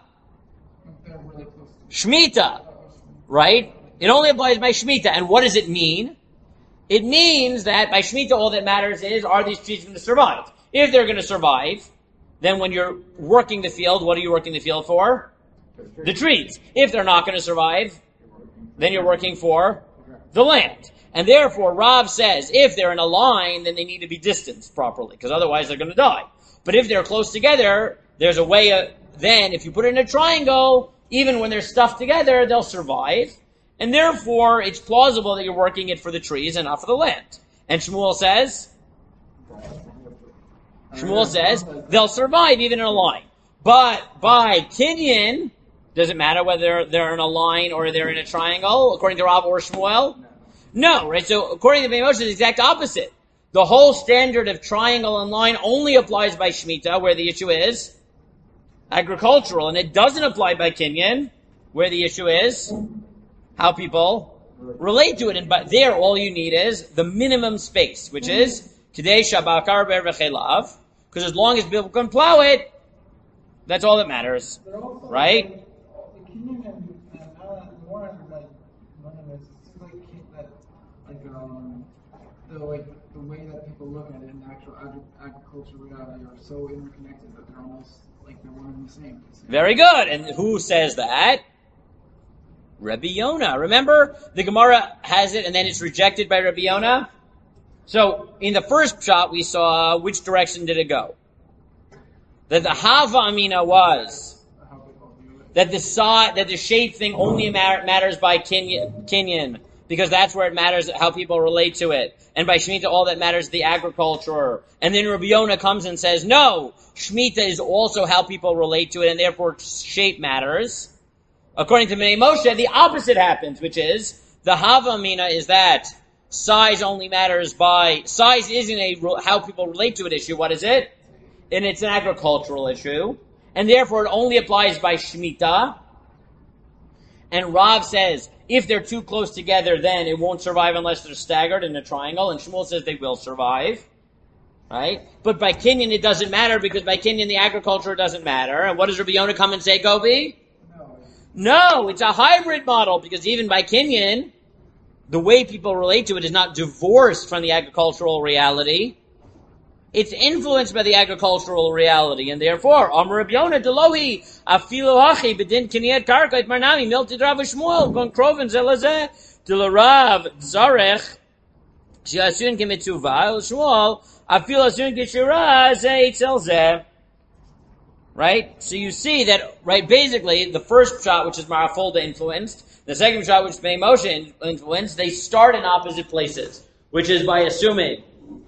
Shemitah. Right? It only applies by Shemitah. And what does it mean? It means that by Shemitah all that matters is, are these trees going to survive? If they're going to survive, then when you're working the field, what are you working the field for? The trees. If they're not going to survive, then you're working for the land. And therefore, Rav says, if they're in a line, then they need to be distanced properly, because otherwise they're going to die. But if they're close together, there's a way, of, then if you put it in a triangle, even when they're stuffed together, they'll survive. And therefore, it's plausible that you're working it for the trees and not for the land. And Shmuel says, Shmuel says, they'll survive even in a line. But by Kinyan, does it matter whether they're in a line or they're in a triangle, according to Rav or Shmuel? No, right? So according to Pnei Moshe, it's the exact opposite. The whole standard of triangle and line only applies by Shemitah, where the issue is agricultural, and it doesn't apply by Kinyan, where the issue is how people relate to it. And but there, all you need is the minimum space, which is Kadei Shabakar Ber V'chelav, because as long as people can plow it, that's all that matters, But also, right? The Kenyan and, and uh, more like one of it seems like Ken- that like um the like the way that people look at it in actual agri- agricultural reality are so interconnected that they're almost like they're one and the same. Very good. And who says that? Rabbi Yonah. Remember, the Gemara has it and then it's rejected by Rabbi Yonah? So, in the first shot we saw, which direction did it go? That the Hava Amina was How people view it. that the saw, that the shape thing only ma- matters by Kinyan, Kinyan, because that's where it matters how people relate to it. And by Shemitah, all that matters is the agriculture. And then Rabbi Yonah comes and says, no, Shemitah is also how people relate to it, and therefore shape matters. According to Pnei Moshe, the opposite happens, which is, the Hava Amina is that size only matters by, size isn't a how people relate to it issue. What is it? And it's an agricultural issue. And therefore it only applies by Shemitah. And Rav says, if they're too close together, then it won't survive unless they're staggered in a triangle. And Shmuel says they will survive. Right? But by Kinyan it doesn't matter because by Kinyan the agriculture doesn't matter. And what does Rabbi Yonah come and say, Gobi? No. No, it's a hybrid model because even by Kinyan, the way people relate to it is not divorced from the agricultural reality. It's influenced by the agricultural reality, and therefore, Amar Rabbi Yonah Delohi Afilu Hachi Bedin Kiniyat Karka It Marnami Milti Rav Shmuel Gon Kroven Zelazeh Delarav Zarech Shiasun Kimitzuva Shmuel Afilu Asun Kishira Zeh Zelzeh. Right? So you see that, right, basically, the first shot, which is Marafolda influenced, the second shot, which is Bnei Moshe influenced, they start in opposite places, which is by assuming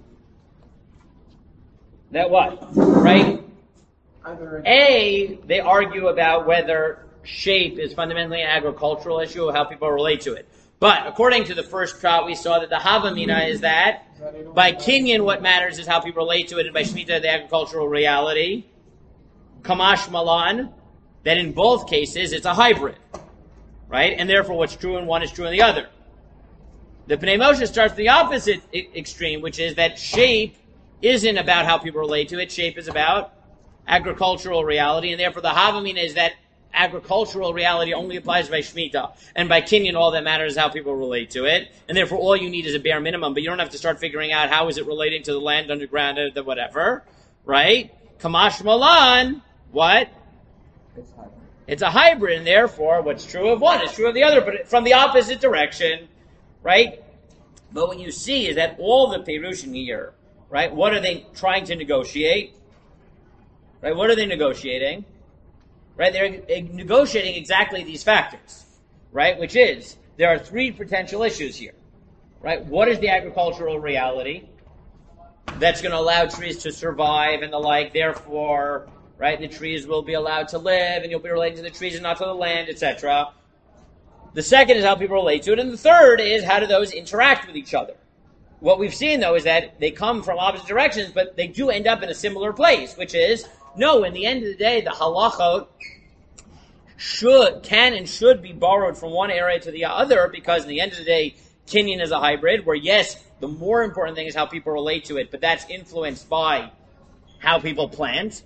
that what? Right? Either A, they argue about whether shape is fundamentally an agricultural issue or how people relate to it. But according to the first shot, we saw that the Havamina is that by Kinyan, what matters is how people relate to it, and by Shemitah, the agricultural reality. Kamash Malan, that in both cases it's a hybrid, right? And therefore what's true in one is true in the other. The Pnei Moshe starts from the opposite I- extreme, which is that shape isn't about how people relate to it. Shape is about agricultural reality, and therefore the Havamina is that agricultural reality only applies by Shemitah. And by Kinyan, all that matters is how people relate to it. And therefore all you need is a bare minimum, but you don't have to start figuring out how is it relating to the land, underground, the whatever, right? Kamash Malan, what? It's hybrid. It's a hybrid, and therefore what's true of one is true of the other, but from the opposite direction, right? But what you see is that all the Perushim here, right, what are they trying to negotiate? Right, what are they negotiating? Right, they're negotiating exactly these factors, right, which is, there are three potential issues here, right? What is the agricultural reality that's going to allow trees to survive and the like, therefore, right, the trees will be allowed to live, and you'll be relating to the trees and not to the land, et cetera. The second is how people relate to it, and the third is how do those interact with each other. What we've seen, though, is that they come from opposite directions, but they do end up in a similar place, which is, no, in the end of the day, the halachot should, can and should be borrowed from one area to the other, because in the end of the day, Kinyan is a hybrid, where yes, the more important thing is how people relate to it, but that's influenced by how people plant.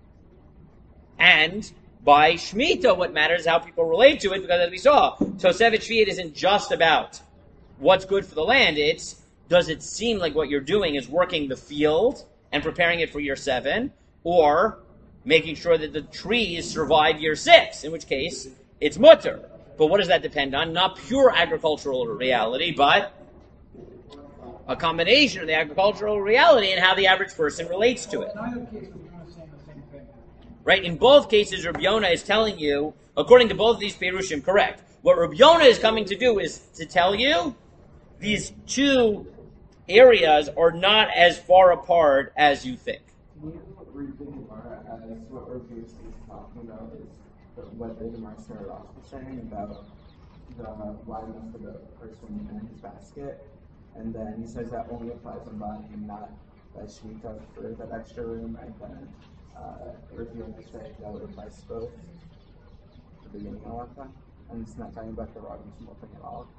And by Shemitah, what matters is how people relate to it, because as we saw, Tosefet Shvi'it isn't just about what's good for the land, it's does it seem like what you're doing is working the field and preparing it for year seven, or making sure that the trees survive year six, in which case it's mutter. But what does that depend on? Not pure agricultural reality, but a combination of the agricultural reality and how the average person relates to it. in either case, we're going to say the same thing. Right? In both cases, Rabbi Yonah is telling you, according to both of these Perushim, correct. What Rabbi Yonah is coming to do is to tell you these two areas are not as far apart as you think. Can you read the Gemara as what we're basically talking about is the, what the Gemara started off with saying about the wideness of the person in his basket, and then he says that only applies on buying and not by Shemitah for that extra room, and then uh, reviewing the say that would apply to both at the beginning of that time, and it's not talking about the rod and small thing at all.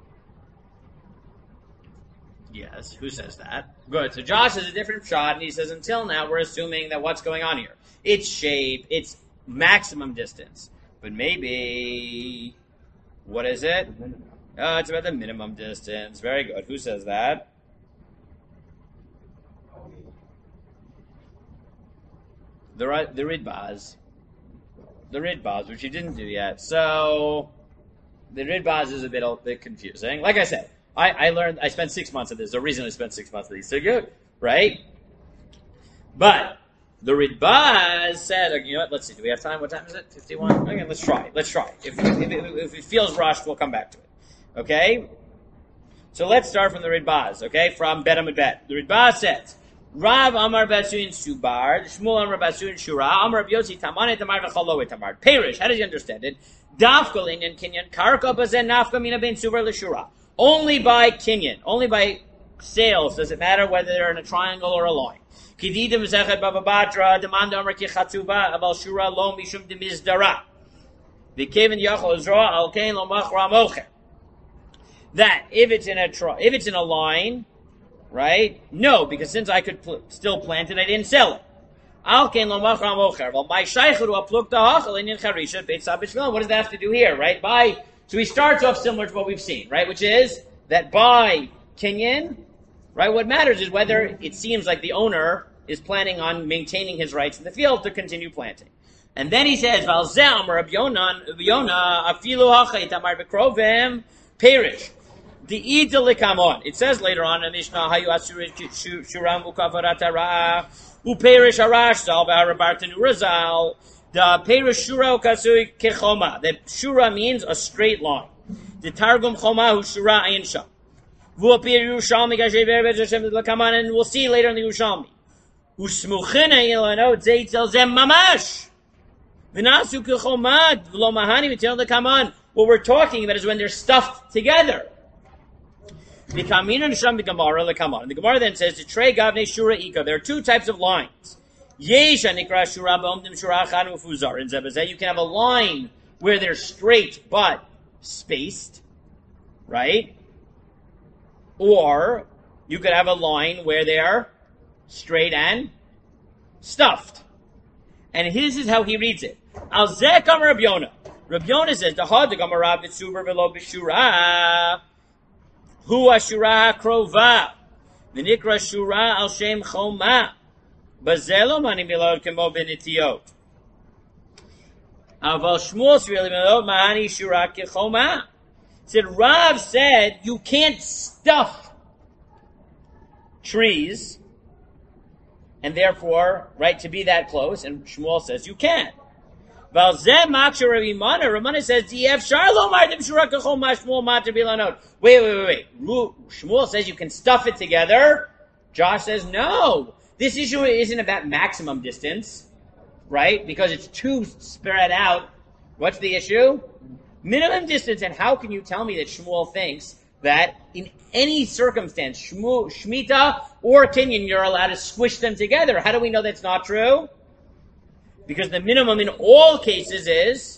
Yes, who says that? Good. So Josh has a different shot, and he says, until now, we're assuming that what's going on here? It's shape, it's maximum distance. But maybe, what is it? Oh, it's about the minimum distance. Very good. Who says that? The, the Ridbaz. The Ridbaz, which you didn't do yet. So, the Ridbaz is a bit, a bit confusing. Like I said, I, I learned, I spent six months of this. The reason I spent six months of these, so good, right? But the Ridbaz said, okay, you know what, let's see, do we have time? What time is it? fifty-one? Okay, let's try it. Let's try it. If, if, if, if it feels rushed, we'll come back to it. Okay? So let's start from the Ridbaz, okay? From Bet Amud Bet. The Ridbaz says, Rav Amar Basuin Subar, Shmuel Amar Basuin Shura, Amar Yossi Tamane Tamar V'chaloe Tamar. Perish, how does he understand it? Dafka Linyan Kinyan Karka Bazen Nafka Mina Ben Subar L'Shura. Only by Kinyan, only by sales does it matter whether they're in a triangle or a line. Kididim Zechet Bava Batra, Demanda Amar Kichatzuba, Aval Shura Lo Mishum Demizdara. V'kevin Yachol Zroa Al Kain Lo Machra Mocher. That if it's in a tri- if it's in a line, right? No, because since I could pl- still plant it, I didn't sell it. What does that have to do here, right? By, so he starts off similar to what we've seen, right? Which is that by Kinyan, right? What matters is whether it seems like the owner is planning on maintaining his rights in the field to continue planting. And then he says, perish. The Idalikam. It says later on in Mishnah, Hayu Shuram Ukavaratara, Uperish Arash Sal Barabartanu Razal. The Perish Shura Kasui Kechoma. The Shura means a straight line. The Targum Choma Hu Shura Ayin Sham. Vuapir Yerushalmi Gashever Bezashem Lakaman, and we'll see later in the Yerushalmi. Usmuchina Yelano Zaytel Zem Mamash. Vinasu Kechomad Vlo Mahani Vitel the Kaman. What we're talking about is when they're stuffed together. The Kamina Nisham the Gemara the Kaman. The Gemara then says, Trey Gavne Shura Ika. There are two types of lines. Yesha Nikra Shura B'omdim Shura Chanu Fuzar. In Zebazeh, you can have a line where they're straight but spaced, right? Or you could have a line where they are straight and stuffed. And his is how he reads it. Al Zeh Kamar Rabbi Yonah. Rabbi Yonah says, "Dahad the Gemara b'tzuber v'lo b'shura, hu ashura krova, v'nikra shura al shem choma, bazelo mani milod kemo b'nitiyot. Aval Shmuel really milod mahani shura kechoma." Said Rav said you can't stuff trees, and therefore, right, to be that close, and Shmuel says you can. Ramana says, wait, wait, wait, wait. Shmuel says you can stuff it together. Josh says, no. This issue isn't about maximum distance, right? Because it's too spread out. What's the issue? Minimum distance. And how can you tell me that Shmuel thinks that in any circumstance, Shmuel, Shemitah or Kinyan, you're allowed to squish them together? How do we know that's not true? Because the minimum in all cases is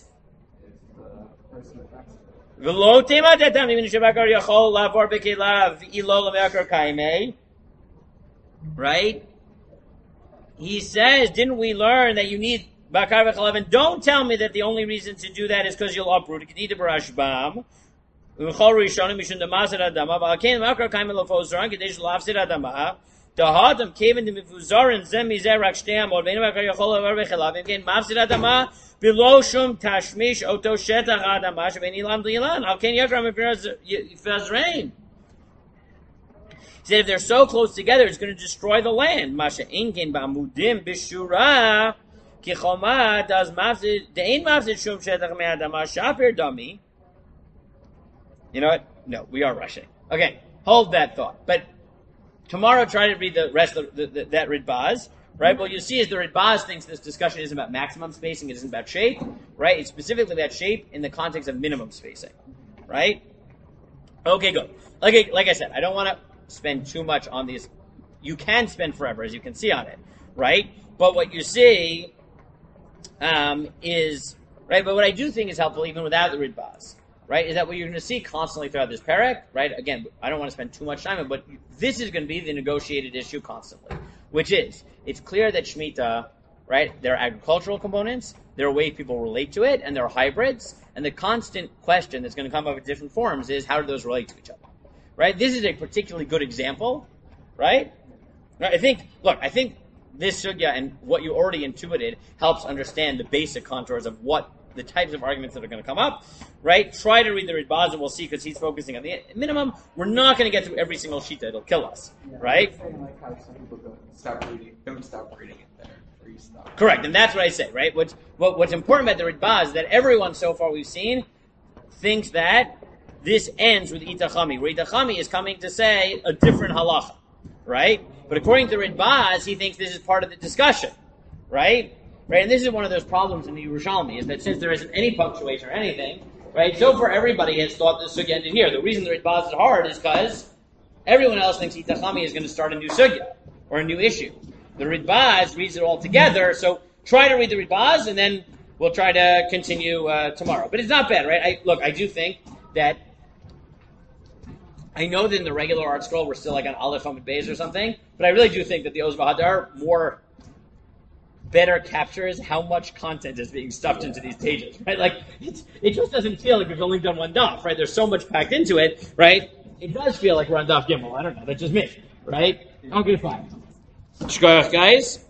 right? He says, didn't we learn that you need bakar v'chalav? Don't tell me that the only reason to do that is because you'll uproot it. Dahadam came in the mifuzar and zem mizerak shteam or veinu bakar yachol avar v'chalav. Again, mafsid adama below shum tashmish oto shetach adama sheveni lam dilan. How can yakram if there's rain? He said if they're so close together, it's going to destroy the land. Masha inkin ba'mudim b'shura kichoma does mafsid de'in mafsid shum shetach me'adama shapir dami. You know what? No, we are rushing. Okay, hold that thought. But tomorrow, try to read the rest of the, the, that Ridbaz, right? What you see is the Ridbaz thinks this discussion isn't about maximum spacing, it isn't about shape, right? It's specifically about shape in the context of minimum spacing, right? Okay, good. Like, like I said, I don't want to spend too much on these. You can spend forever, as you can see on it, right? But what you see um, is, right, but what I do think is helpful even without the Ridbaz, right, is that what you're going to see constantly throughout this parak, right? Again, I don't want to spend too much time on it, but this is going to be the negotiated issue constantly, which is, it's clear that Shemitah, right, there are agricultural components, there are ways people relate to it, and there are hybrids, and the constant question that's going to come up in different forms is, how do those relate to each other, right? This is a particularly good example, right? I think, look, I think this sugya and what you already intuited helps understand the basic contours of what the types of arguments that are going to come up, right? Try to read the Ridbaz and we'll see, because he's focusing on the minimum. We're not going to get through every single shita. It'll kill us, Yeah, right? I'm saying like how some people don't stop reading, don't stop reading it there, or you stop. Correct, and that's what I say, right? What's, what, what's important about the Ridbaz is that everyone so far we've seen thinks that this ends with Itachami, where Itachami is coming to say a different halacha, right? But according to Ridbaz, he thinks this is part of the discussion, right? Right, and this is one of those problems in the Yerushalmi, is that since there isn't any punctuation or anything, right, so far everybody has thought this sugya ended here. The reason the Ridbaz is hard is because everyone else thinks Itachami is going to start a new sugya, or a new issue. The Ridbaz reads it all together, so try to read the Ridbaz, and then we'll try to continue uh, tomorrow. But it's not bad, right? I, look, I do think that I know that in the regular art scroll we're still like on Aleph Amud Beis or something, but I really do think that the Oz V'Hadar more better captures how much content is being stuffed into these pages, right? Like, it's, it just doesn't feel like we've only done one daf, right? There's so much packed into it, right? It does feel like we're on daf Gimel. I don't know. That's just me, right? Okay, fine. Shkoyach, guys.